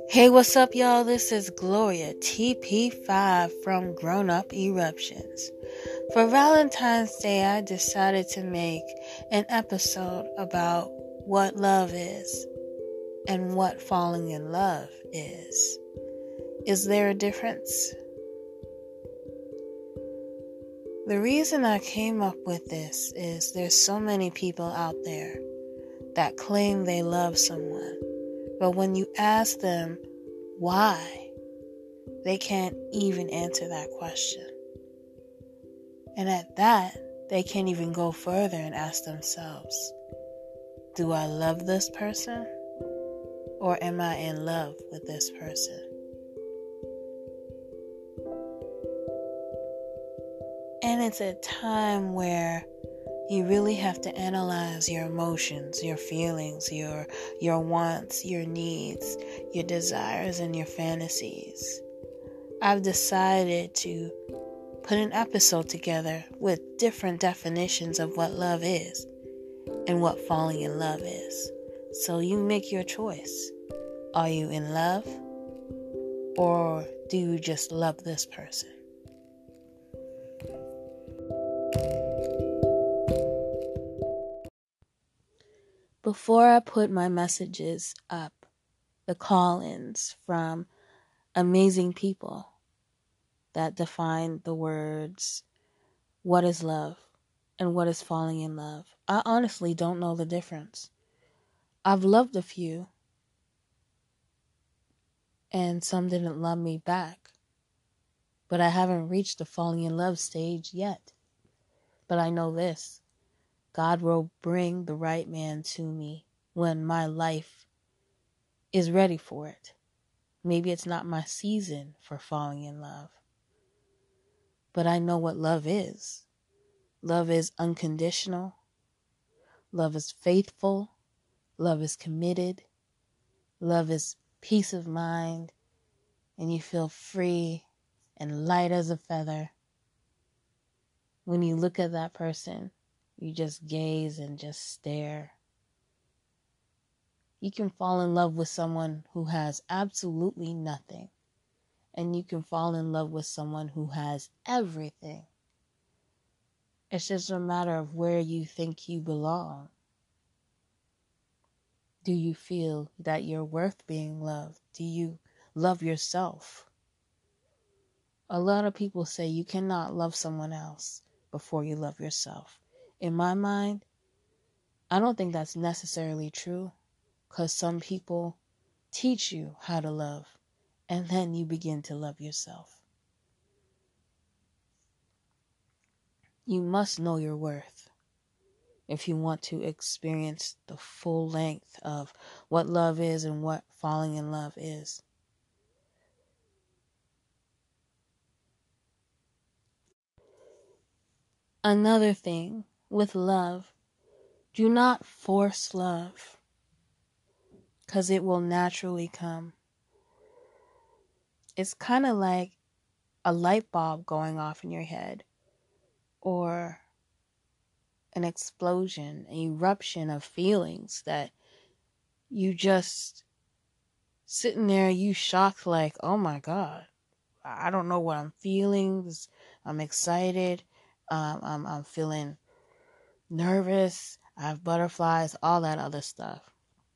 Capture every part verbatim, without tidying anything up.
Hey, what's up, y'all? This is Gloria, T P five from Grown Up Eruptions. For Valentine's Day, I decided to make an episode about what love is and what falling in love is. Is there a difference? The reason I came up with this is there's so many people out there that claim they love someone, but when you ask them why, they can't even answer that question. And at that, they can't even go further and ask themselves, do I love this person? Or am I in love with this person? And it's a time where you really have to analyze your emotions, your feelings, your your wants, your needs, your desires, and your fantasies. I've decided to put an episode together with different definitions of what love is and what falling in love is. So you make your choice. Are you in love? Or do you just love this person? Before I put my messages up, the call-ins from amazing people that define the words, what is love and what is falling in love, I honestly don't know the difference. I've loved a few, and some didn't love me back, but I haven't reached the falling in love stage yet. But I know this, God will bring the right man to me when my life is ready for it. Maybe it's not my season for falling in love, but I know what love is. Love is unconditional. Love is faithful. Love is committed. Love is peace of mind. And you feel free and light as a feather. When you look at that person, you just gaze and just stare. You can fall in love with someone who has absolutely nothing. And you can fall in love with someone who has everything. It's just a matter of where you think you belong. Do you feel that you're worth being loved? Do you love yourself? A lot of people say you cannot love someone else before you love yourself. In my mind, I don't think that's necessarily true, because some people teach you how to love, and then you begin to love yourself. You must know your worth if you want to experience the full length of what love is and what falling in love is. Another thing with love, do not force love, because it will naturally come. It's kind of like a light bulb going off in your head, or an explosion, an eruption of feelings that you just sitting there, you shocked like, oh my God, I don't know what I'm feeling. I'm excited. Um, I'm, I'm feeling nervous. I have butterflies, all that other stuff.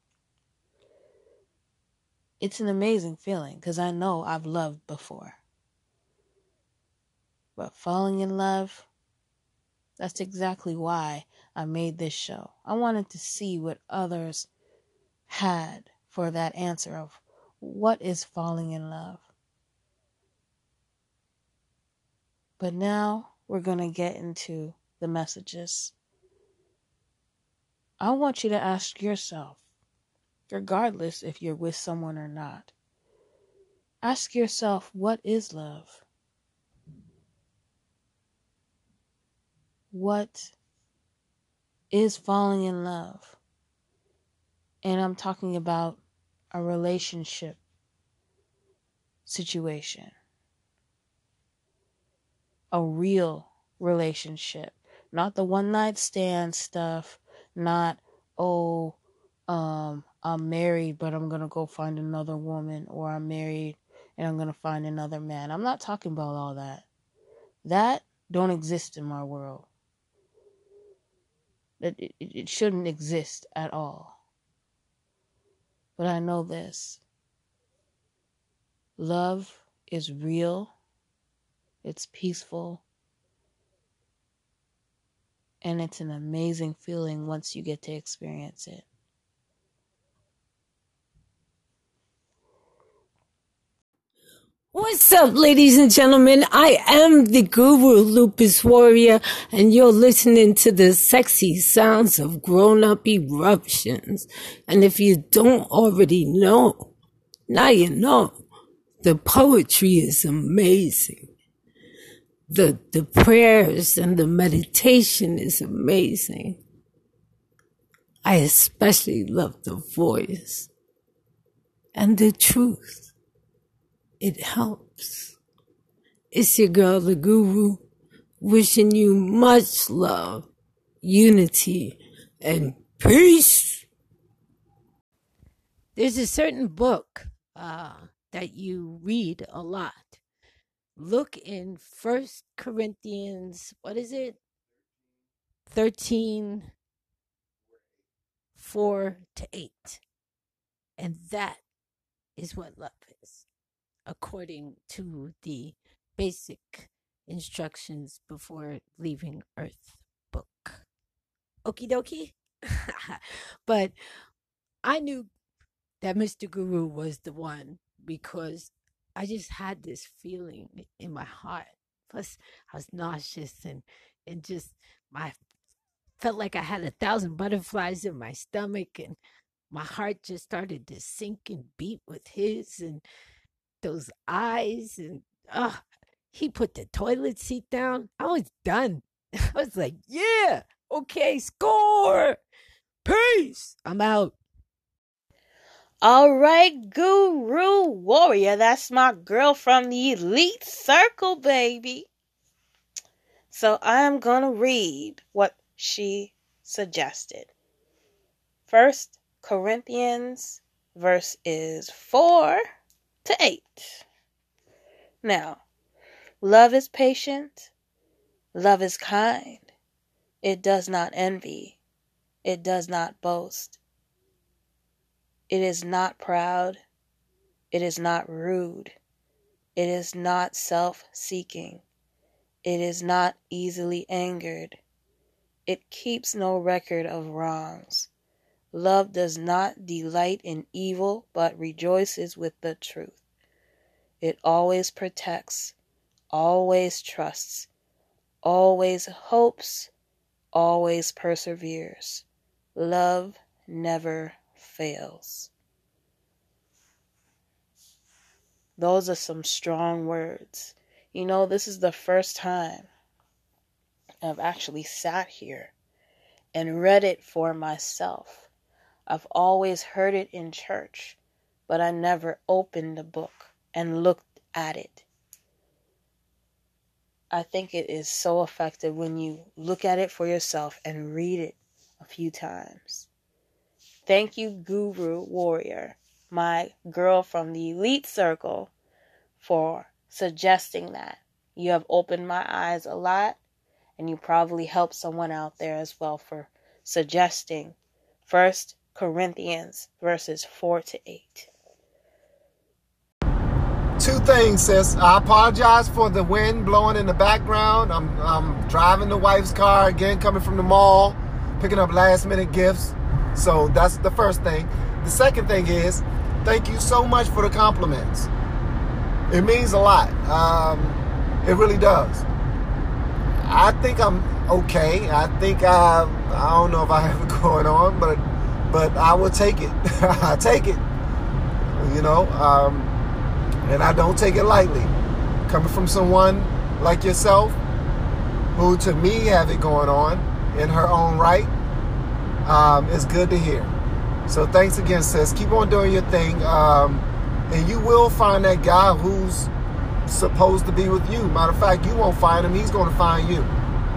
It's an amazing feeling because I know I've loved before. But falling in love, that's exactly why I made this show. I wanted to see what others had for that answer of what is falling in love. But now we're going to get into the messages. I want you to ask yourself, regardless if you're with someone or not, ask yourself, what is love? What is falling in love? And I'm talking about a relationship situation. A real relationship. Not the one night stand stuff. Not, oh, um, I'm married, but I'm going to go find another woman, or I'm married and I'm going to find another man. I'm not talking about all that. That don't exist in my world. It, it, it shouldn't exist at all. But I know this. Love is real. It's peaceful. And it's an amazing feeling once you get to experience it. What's up, ladies and gentlemen? I am the Guru Lupus Warrior, and you're listening to the sexy sounds of grown-up eruptions. And if you don't already know, now you know. The poetry is amazing. The, the prayers and the meditation is amazing. I especially love the voice and the truth. It helps. It's your girl, the Guru, wishing you much love, unity, and peace. There's a certain book uh, that you read a lot. Look in First Corinthians, what is it? thirteen, four to eight. And that is what love is, according to the basic instructions before leaving Earth book. Okie dokie. But I knew that Mister Guru was the one because I just had this feeling in my heart. Plus, I was nauseous and, and just my felt like I had a thousand butterflies in my stomach, and my heart just started to sink and beat with his, and those eyes, and uh, he put the toilet seat down. I was done. I was like, yeah, okay, score. Peace. I'm out. All right, Guru Warrior. That's my girl from the Elite Circle, baby. So I'm going to read what she suggested. First Corinthians verse is four to eight. Now, love is patient. Love is kind. It does not envy. It does not boast. It is not proud. It is not rude. It is not self-seeking. It is not easily angered. It keeps no record of wrongs. Love does not delight in evil, but rejoices with the truth. It always protects, always trusts, always hopes, always perseveres. Love never fails. Those are some strong words. You know, this is the first time I've actually sat here and read it for myself. I've always heard it in church, but I never opened the book and looked at it. I think it is so effective when you look at it for yourself and read it a few times. Thank you, Guru Warrior, my girl from the Elite Circle, for suggesting that. You have opened my eyes a lot, and you probably helped someone out there as well for suggesting First Corinthians verses four to eight. Two things, sis. I apologize for the wind blowing in the background. I'm, I'm driving the wife's car again, coming from the mall, picking up last minute gifts. So that's the first thing. The second thing is, thank you so much for the compliments. It means a lot. Um, it really does. I think I'm okay. I think I, I don't know if I have it going on, but but I will take it. I take it. You know, um, and I don't take it lightly. Coming from someone like yourself, who to me have it going on in her own right, um, it's good to hear. So thanks again, sis. Keep on doing your thing. Um, and you will find that guy who's supposed to be with you. Matter of fact, you won't find him. He's going to find you.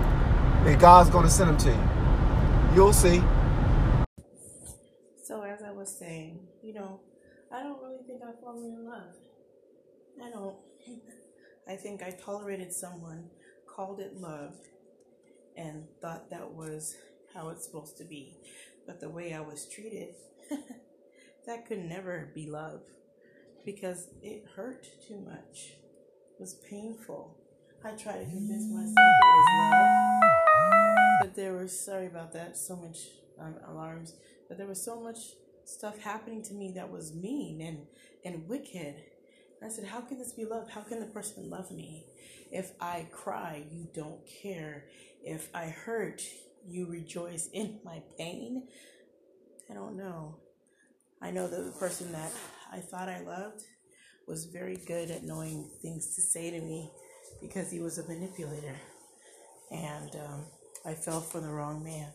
And God's going to send him to you. You'll see. So as I was saying, you know, I don't really think I've fallen in love. I don't. I think I tolerated someone, called it love, and thought that was how it's supposed to be. But the way I was treated, that could never be love, because it hurt too much. It was painful. I tried to convince myself it was love, but there was, sorry about that, so much um, alarms, but there was so much stuff happening to me that was mean and, and wicked. And I said, how can this be love? How can the person love me? If I cry, you don't care. If I hurt, you rejoice in my pain. I don't know. I know that the person that I thought I loved was very good at knowing things to say to me, because he was a manipulator. And um, I fell for the wrong man.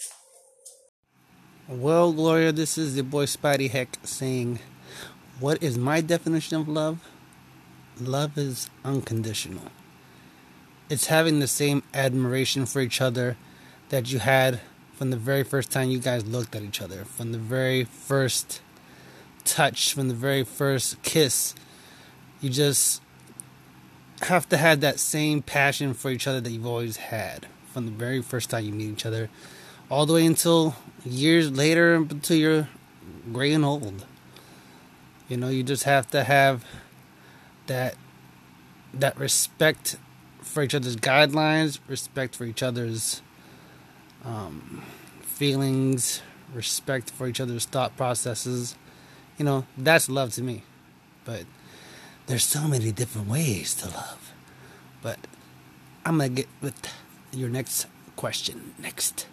Well, Gloria, this is your boy Spidey Heck saying, what is my definition of love? Love is unconditional. It's having the same admiration for each other that you had from the very first time you guys looked at each other, from the very first touch, from the very first kiss. You just have to have that same passion for each other that you've always had from the very first time you meet each other, all the way until years later, until you're gray and old. You know, you just have to have that that respect for each other's guidelines, respect for each other's um, feelings, respect for each other's thought processes. You know, that's love to me. But there's so many different ways to love. But I'm going to get with your next question next.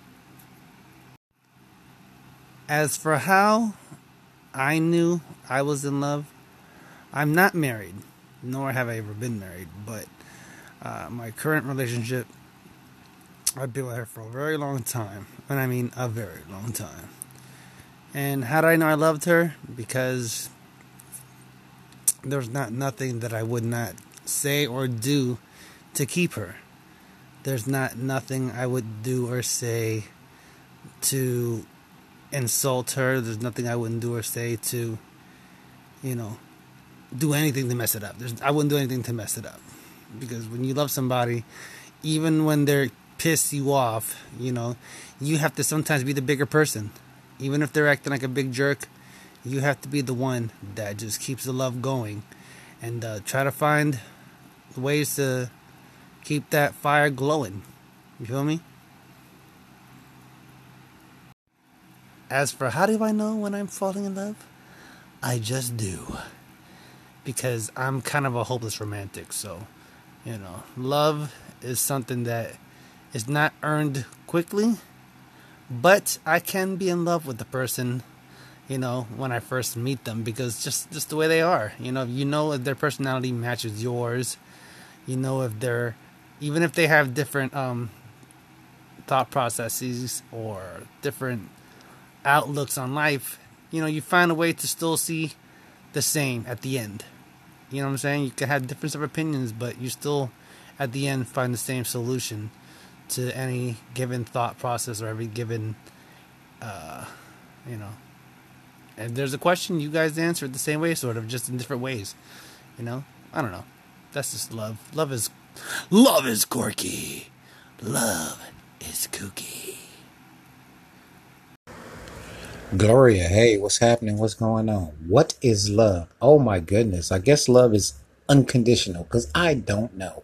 As for how I knew I was in love, I'm not married, nor have I ever been married, but uh, my current relationship, I've been with her for a very long time, and I mean a very long time. And how did I know I loved her? Because there's not nothing that I would not say or do to keep her. There's not nothing I would do or say to insult her. There's nothing I wouldn't do or say to, you know, do anything to mess it up. There's, I wouldn't do anything to mess it up. Because when you love somebody, even when they're pissed you off, you know, you have to sometimes be the bigger person. Even if they're acting like a big jerk, you have to be the one that just keeps the love going. And uh, try to find ways to keep that fire glowing. You feel me? As for how do I know when I'm falling in love? I just do. Because I'm kind of a hopeless romantic. So, you know, love is something that is not earned quickly. But I can be in love with the person, you know, when I first meet them. Because just, just the way they are. You know, you know if their personality matches yours. You know if they're, even if they have different um, thought processes or different outlooks on life, you know, you find a way to still see the same at the end. You know what I'm saying? You can have difference of opinions, but you still at the end find the same solution to any given thought process or every given uh you know, and there's a question, you guys answer it the same way, sort of, just in different ways. You know, I don't know, that's just love. Love is love is quirky, love is kooky. Gloria, hey, what's happening? What's going on? What is love? Oh my goodness. I guess love is unconditional, because I don't know.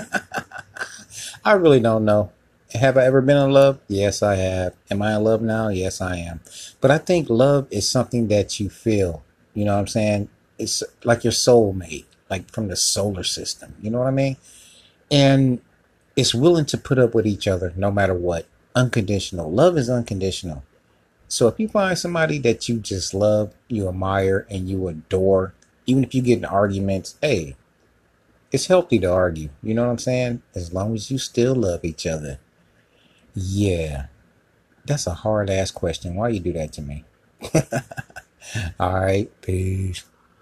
I really don't know. Have I ever been in love? Yes, I have. Am I in love now? Yes, I am. But I think love is something that you feel. You know what I'm saying? It's like your soulmate, like from the solar system. You know what I mean? And it's willing to put up with each other no matter what. Unconditional. Love is unconditional. So if you find somebody that you just love, you admire, and you adore, even if you get in arguments, hey, it's healthy to argue. You know what I'm saying? As long as you still love each other. Yeah. That's a hard ass question. Why you do that to me? All right. Peace.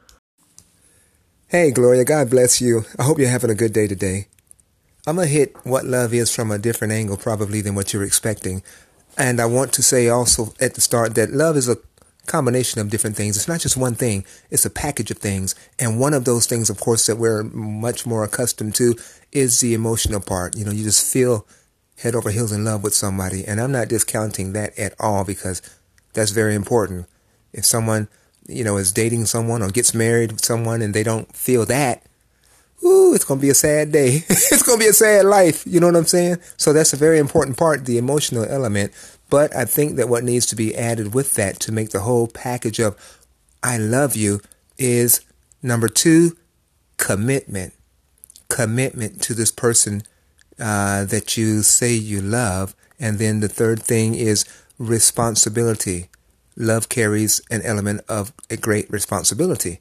Hey, Gloria. God bless you. I hope you're having a good day today. I'm going to hit what love is from a different angle probably than what you're expecting. And I want to say also at the start that love is a combination of different things. It's not just one thing. It's a package of things. And one of those things, of course, that we're much more accustomed to is the emotional part. You know, you just feel head over heels in love with somebody. And I'm not discounting that at all, because that's very important. If someone, you know, is dating someone or gets married with someone and they don't feel that, ooh, it's going to be a sad day. It's going to be a sad life. You know what I'm saying? So that's a very important part, the emotional element. But I think that what needs to be added with that to make the whole package of I love you is, number two, commitment. Commitment to this person uh, that you say you love. And then the third thing is responsibility. Love carries an element of a great responsibility.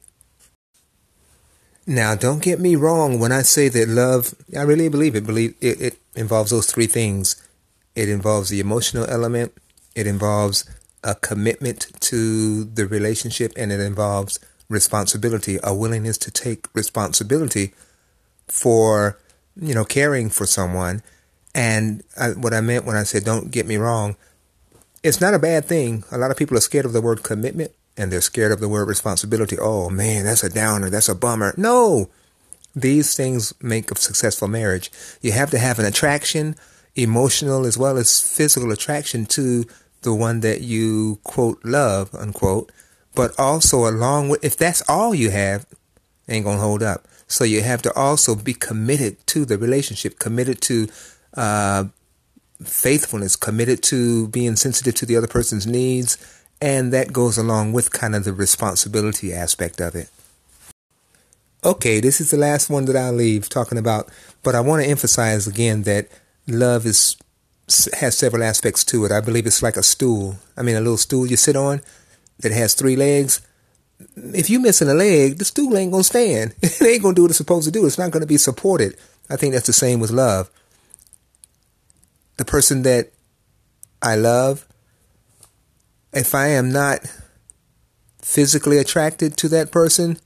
Now, don't get me wrong when I say that love, I really believe it. Believe it, it involves those three things. It involves the emotional element, it involves a commitment to the relationship, and it involves responsibility, a willingness to take responsibility for, you know, caring for someone. And I, what I meant when I said don't get me wrong, it's not a bad thing. A lot of people are scared of the word commitment, and they're scared of the word responsibility. Oh, man, that's a downer. That's a bummer. No, these things make a successful marriage. You have to have an attraction, emotional as well as physical attraction to the one that you, quote, love, unquote. But also along with, if that's all you have, ain't going to hold up. So you have to also be committed to the relationship, committed to uh, faithfulness, committed to being sensitive to the other person's needs. And that goes along with kind of the responsibility aspect of it. Okay, this is the last one that I'll leave talking about, but I want to emphasize again that love is has several aspects to it. I believe it's like a stool. I mean, a little stool you sit on that has three legs. If you're missing a leg, the stool ain't going to stand. It ain't going to do what it's supposed to do. It's not going to be supported. I think that's the same with love. The person that I love, if I am not physically attracted to that person,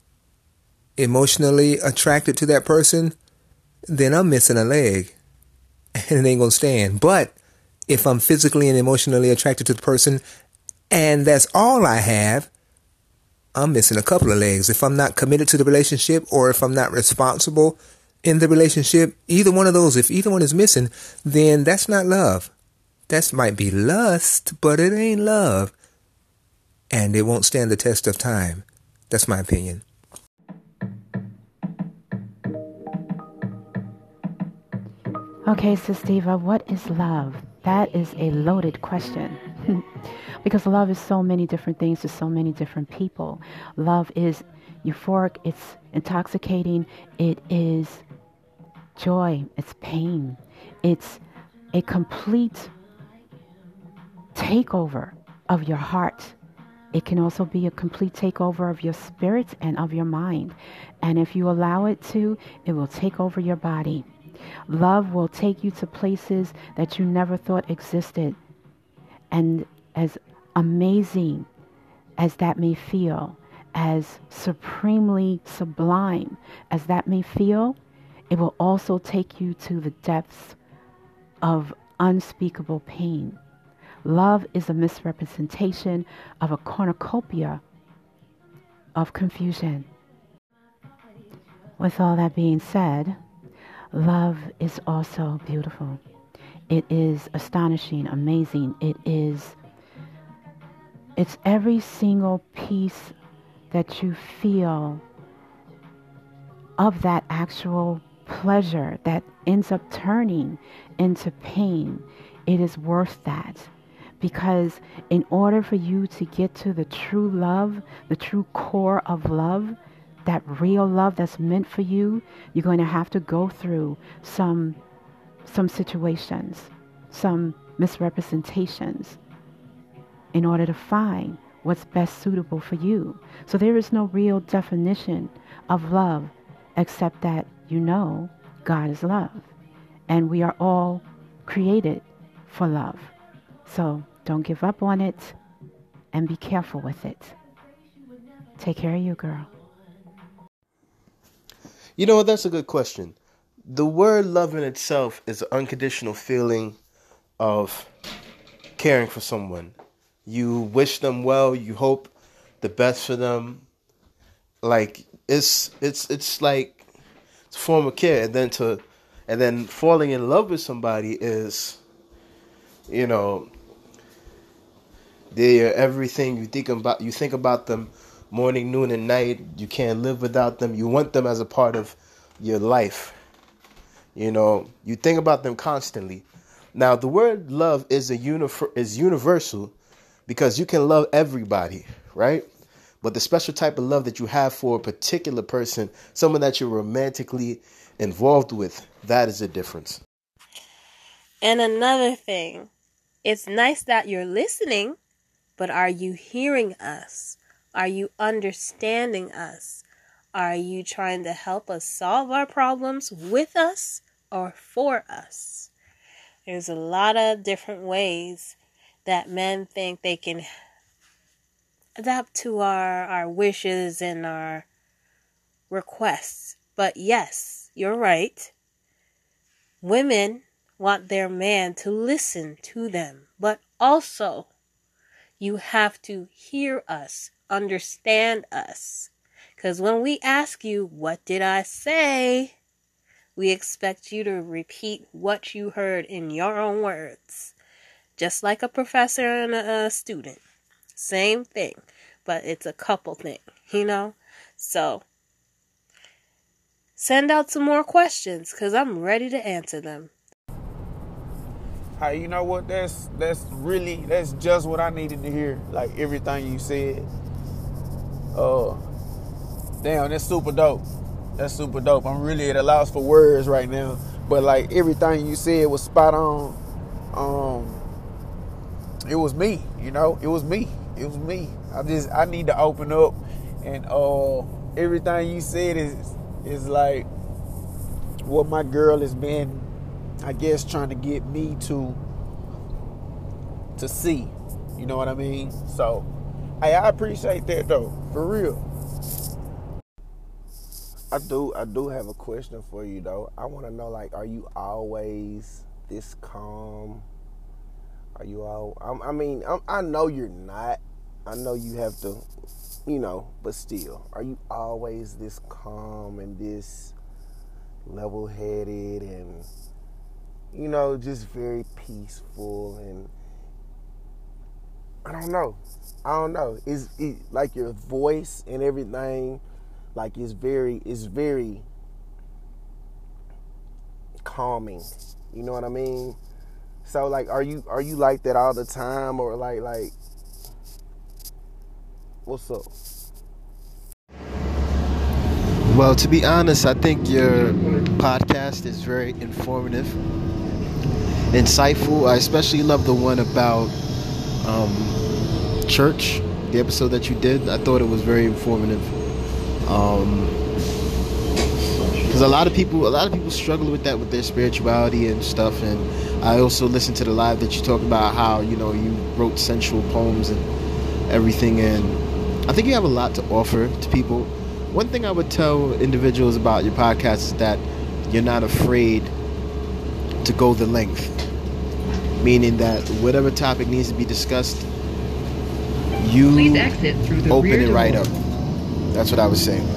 emotionally attracted to that person, then I'm missing a leg and it ain't going to stand. But if I'm physically and emotionally attracted to the person and that's all I have, I'm missing a couple of legs. If I'm not committed to the relationship or if I'm not responsible in the relationship, either one of those, if either one is missing, then that's not love. That might be lust, but it ain't love. And it won't stand the test of time. That's my opinion. Okay, Sister Eva, what is love? That is a loaded question. Because love is so many different things to so many different people. Love is euphoric, it's intoxicating, it is joy, it's pain, it's a complete takeover of your heart. It can also be a complete takeover of your spirit and of your mind. And if you allow it to, it will take over your body. Love will take you to places that you never thought existed. And as amazing as that may feel, as supremely sublime as that may feel, it will also take you to the depths of unspeakable pain. Love is a misrepresentation of a cornucopia of confusion. With all that being said, love is also beautiful. It is astonishing, amazing. It is, it's every single piece that you feel of that actual pleasure that ends up turning into pain. It is worth that. Because in order for you to get to the true love, the true core of love, that real love that's meant for you, you're going to have to go through some some situations, some misrepresentations in order to find what's best suitable for you. So there is no real definition of love except that you know God is love. And we are all created for love. So don't give up on it and be careful with it. Take care of you, girl. You know what? That's a good question. The word love in itself is an unconditional feeling of caring for someone. You wish them well. You hope the best for them. Like it's it's it's like it's a form of care, and then to and then falling in love with somebody is, you know, they're everything. You think about you think about them morning, noon, and night. You can't live without them. You want them as a part of your life. You know, you think about them constantly. Now, the word love is a unif- is universal because you can love everybody, right? But the special type of love that you have for a particular person, someone that you're romantically involved with, that is a difference. And another thing, it's nice that you're listening, but are you hearing us? Are you understanding us? Are you trying to help us solve our problems with us or for us? There's a lot of different ways that men think they can adapt to our, our wishes and our requests. But yes, you're right. Women want their man to listen to them. But also, you have to hear us, understand us. Because when we ask you, what did I say? We expect you to repeat what you heard in your own words. Just like a professor and a, a student. Same thing, but it's a couple thing, you know? So, send out some more questions, because I'm ready to answer them. Hey, you know what? That's that's really, that's just what I needed to hear. Like, everything you said. Uh, damn, that's super dope. That's super dope. I'm really at a loss for words right now. But, like, everything you said was spot on. Um, it was me, you know? It was me. It was me. I just, I need to open up, and uh, everything you said is, is like what my girl has been, I guess, trying to get me to, to see. You know what I mean? So, hey, I appreciate that though, for real. I do, I do have a question for you though. I want to know, like, are you always this calm? Are you all? I'm, I mean, I'm, I know you're not. I know you have to, you know, but still, are you always this calm and this level-headed and, you know, just very peaceful? And I don't know. I don't know. Is it like your voice and everything? Like it's very, it's very calming. You know what I mean? So like, are you are you like that all the time, or like like what's up? Well, to be honest, I think your podcast is very informative, insightful. I especially love the one about um, church, the episode that you did. I thought it was very informative. Um, because a lot of people, a lot of people struggle with that, with their spirituality and stuff. And I also listened to the live that you talked about how, you know, you wrote sensual poems and everything. And I think you have a lot to offer to people. One thing I would tell individuals about your podcast is that you're not afraid to go the length. Meaning that whatever topic needs to be discussed, you Please exit through the open it right up. That's what I was saying.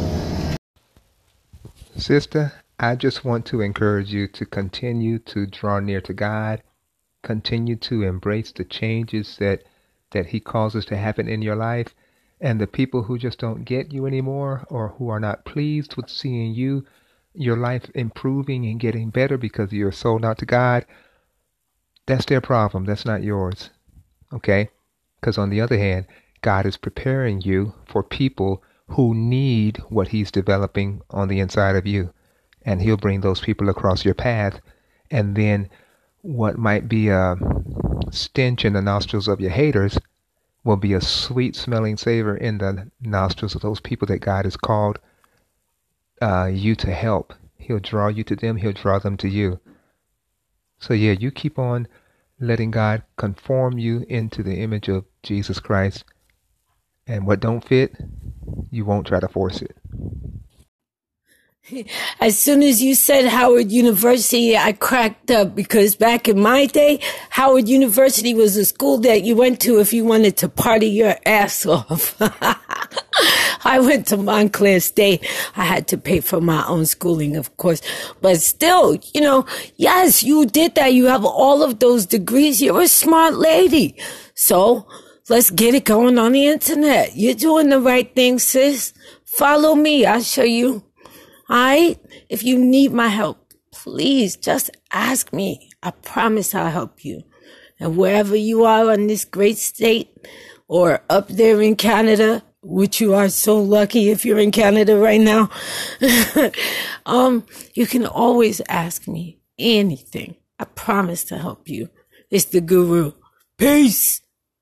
Sister, I just want to encourage you to continue to draw near to God, continue to embrace the changes that, that He causes to happen in your life, and the people who just don't get you anymore or who are not pleased with seeing you, your life improving and getting better because you're sold out to God, that's their problem. That's not yours. Okay? Because on the other hand, God is preparing you for people who need what He's developing on the inside of you. And He'll bring those people across your path. And then what might be a stench in the nostrils of your haters will be a sweet smelling savor in the nostrils of those people that God has called uh, you to help. He'll draw you to them. He'll draw them to you. So yeah, you keep on letting God conform you into the image of Jesus Christ. And what don't fit, you won't try to force it. As soon as you said Howard University, I cracked up because back in my day, Howard University was a school that you went to if you wanted to party your ass off. I went to Montclair State. I had to pay for my own schooling, of course. But still, you know, yes, you did that. You have all of those degrees. You're a smart lady. So let's get it going on the internet. You're doing the right thing, sis. Follow me. I'll show you. All right? If you need my help, please just ask me. I promise I'll help you. And wherever you are in this great state or up there in Canada, which you are so lucky if you're in Canada right now, um, you can always ask me anything. I promise to help you. It's the Guru. Peace.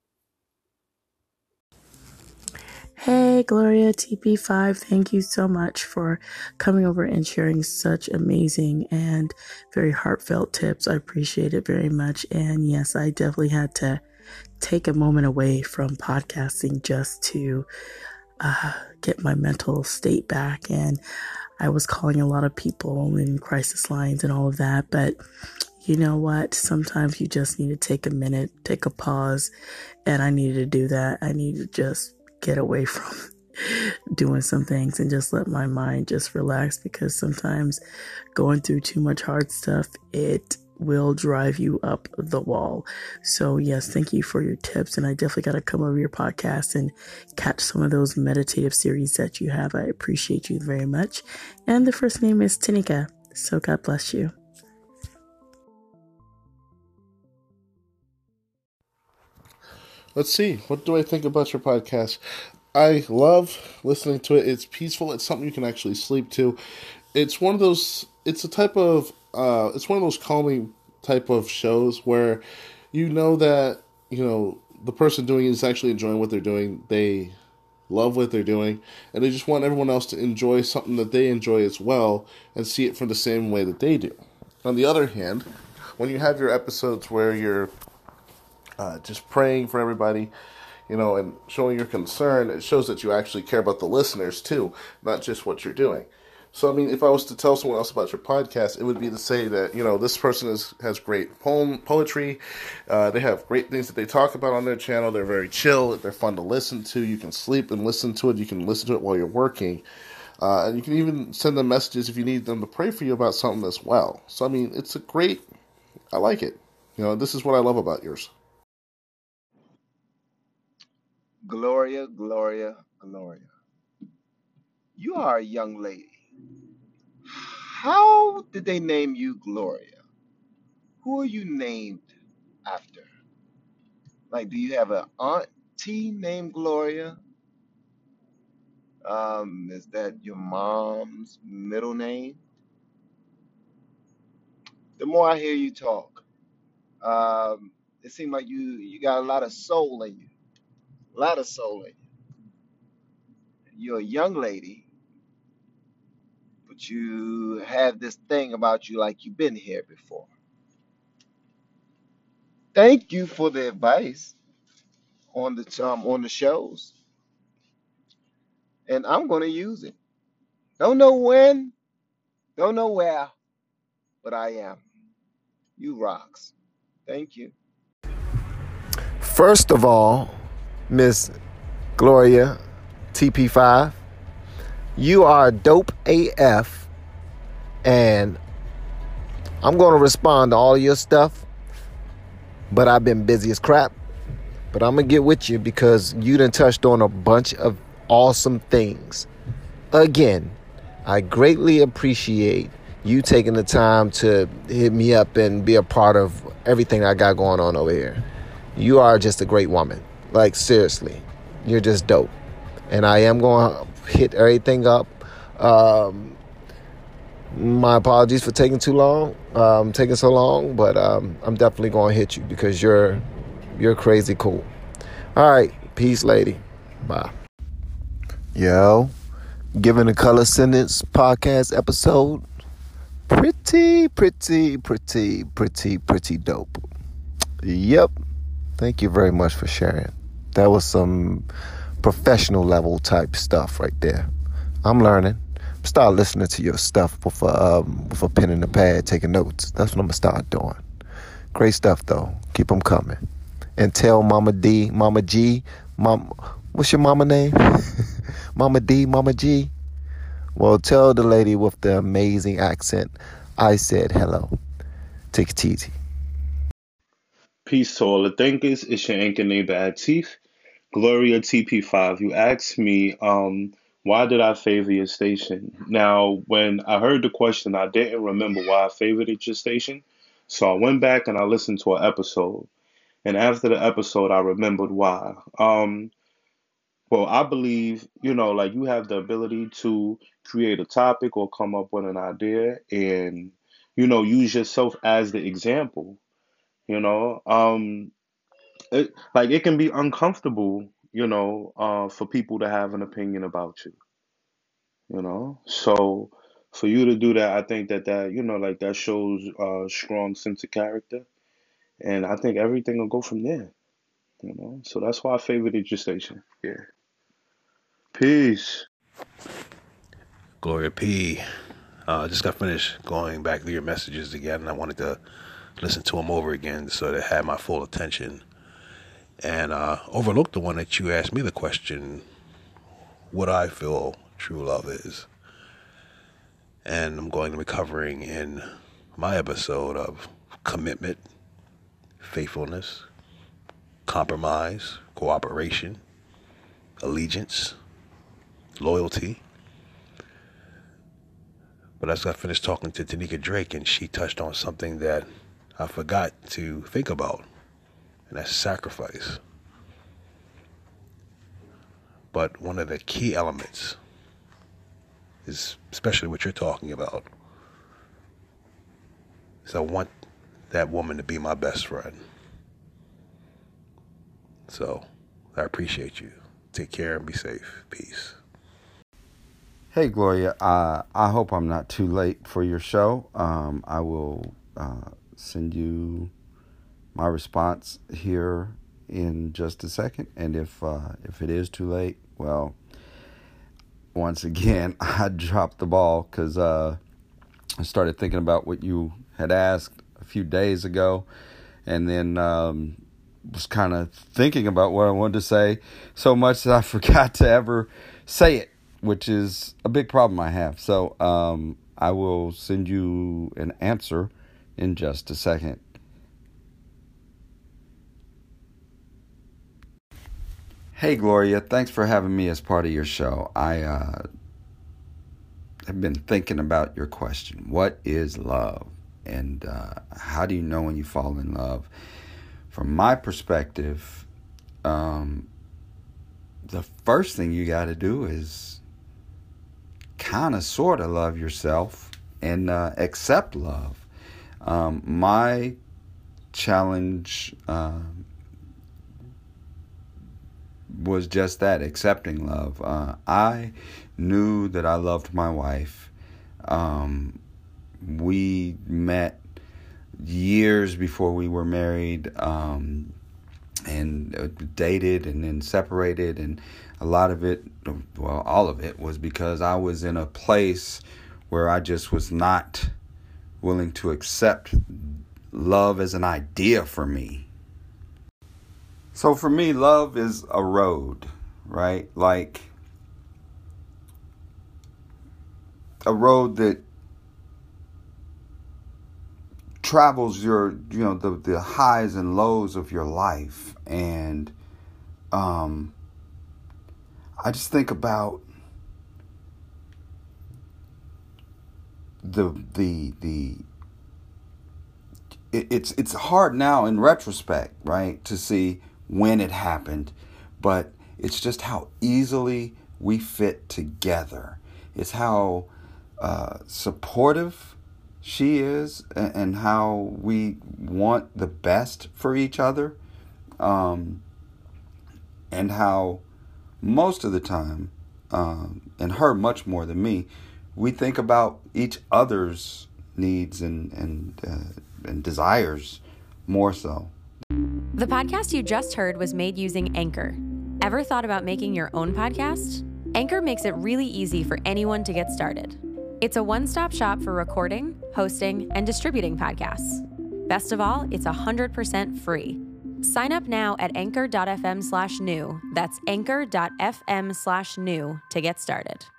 Hey, Gloria T P five, thank you so much for coming over and sharing such amazing and very heartfelt tips. I appreciate it very much. And yes, I definitely had to take a moment away from podcasting just to uh, get my mental state back. And I was calling a lot of people in crisis lines and all of that. But you know what? Sometimes you just need to take a minute, take a pause. And I needed to do that. I need to just get away from doing some things and just let my mind just relax, because sometimes going through too much hard stuff, it will drive you up the wall. So yes, thank you for your tips, and I definitely got to come over your podcast and catch some of those meditative series that you have. I appreciate you very much. And the first name is Tanika, so God bless you. Let's see. What do I think about your podcast? I love listening to it. It's peaceful. It's something you can actually sleep to. It's one of those, it's a type of, uh, it's one of those calming type of shows where you know that, you know, the person doing it is actually enjoying what they're doing. They love what they're doing, and they just want everyone else to enjoy something that they enjoy as well and see it from the same way that they do. On the other hand, when you have your episodes where you're Uh, just praying for everybody, you know, and showing your concern, it shows that you actually care about the listeners too, not just what you're doing. So, I mean, if I was to tell someone else about your podcast, it would be to say that, you know, this person is, has great poem, poetry, uh, they have great things that they talk about on their channel, they're very chill, they're fun to listen to, you can sleep and listen to it, you can listen to it while you're working, uh, and you can even send them messages if you need them to pray for you about something as well. So, I mean, it's a great, I like it. You know, this is what I love about yours. Gloria, Gloria, Gloria. You are a young lady. How did they name you Gloria? Who are you named after? Like, do you have an auntie named Gloria? Um, is that your mom's middle name? The more I hear you talk, um, it seems like you you got a lot of soul in you. A lot of soul in you. You're a young lady, but you have this thing about you like you've been here before. Thank you for the advice on the um, on the shows, and I'm gonna use it. Don't know when, don't know where, but I am. You rocks. Thank you. First of all, Miss Gloria T P five, you are dope A F, and I'm gonna respond to all your stuff. But I've been busy as crap. But I'm going to get with you because you done touched on a bunch of awesome things. Again, I greatly appreciate you taking the time to hit me up and be a part of everything I got going on over here. You are just a great woman. Like, seriously. You're just dope. And I am going to hit everything up. Um... My apologies for taking too long, um, taking so long, but um, I'm definitely going to hit you because you're you're crazy cool. All right, peace, lady. Bye. Yo, Giving a Color Sentence podcast episode. Pretty, pretty, pretty, pretty, pretty dope. Yep. Thank you very much for sharing. That was some professional level type stuff right there. I'm learning. start listening to your stuff with a, um, with a pen and a pad, taking notes. That's what I'm going to start doing. Great stuff, though. Keep them coming. And tell Mama D, Mama G, Mom, what's your mama name? Mama D, Mama G. Well, tell the lady with the amazing accent, I said hello. Take it easy. Peace to all the thinkers. It's your anchor neighbor Atif. Gloria T P five. You asked me, um, why did I favor your station? Now, when I heard the question, I didn't remember why I favored your station. So I went back and I listened to an episode. And after the episode, I remembered why. Um, well, I believe, you know, like you have the ability to create a topic or come up with an idea and, you know, use yourself as the example, you know. Um, it, like it can be uncomfortable, you know, uh, for people to have an opinion about you, you know. So for you to do that, I think that that, you know, like that shows a strong sense of character. And I think everything will go from there, you know. So that's why I favorited your station. Yeah. Peace. Gloria P. Uh, just got finished going back through your messages again, and I wanted to listen to them over again so they had my full attention. And uh, overlooked the one that you asked me the question, what I feel true love is. And I'm going to be covering in my episode of commitment, faithfulness, compromise, cooperation, allegiance, loyalty. But as I finished talking to Tanika Drake, and she touched on something that I forgot to think about, and that's sacrifice. But one of the key elements is, especially what you're talking about, is I want that woman to be my best friend. So I appreciate you. Take care and be safe. Peace. Hey, Gloria. Uh, I hope I'm not too late for your show. Um, I will uh, send you my response here in just a second. And if uh, if it is too late, well, once again, I dropped the ball because uh, I started thinking about what you had asked a few days ago. And then um, was kind of thinking about what I wanted to say so much that I forgot to ever say it, which is a big problem I have. So um, I will send you an answer in just a second. Hey, Gloria, thanks for having me as part of your show. I uh, have been thinking about your question. What is love? And uh, how do you know when you fall in love? From my perspective, um, the first thing you got to do is kind of sort of love yourself and uh, accept love. Um, my challenge uh, was just that, accepting love. Uh, I knew that I loved my wife. Um, we met years before we were married, um, and dated and then separated, and a lot of it, well, all of it was because I was in a place where I just was not willing to accept love as an idea for me. So for me, love is a road, right? Like a road that travels your, you know, the, the highs and lows of your life. And um, I just think about the, the, the, it, it's, it's hard now in retrospect, right, to see when it happened, but it's just how easily we fit together. It's how uh, supportive she is, and how we want the best for each other, um, and how most of the time, um, and her much more than me, we think about each other's needs and and uh, and desires more so. The podcast you just heard was made using Anchor. Ever thought about making your own podcast? Anchor makes it really easy for anyone to get started. It's a one-stop shop for recording, hosting, and distributing podcasts. Best of all, it's one hundred percent free. Sign up now at anchor.fm slash new. That's anchor.fm slash new to get started.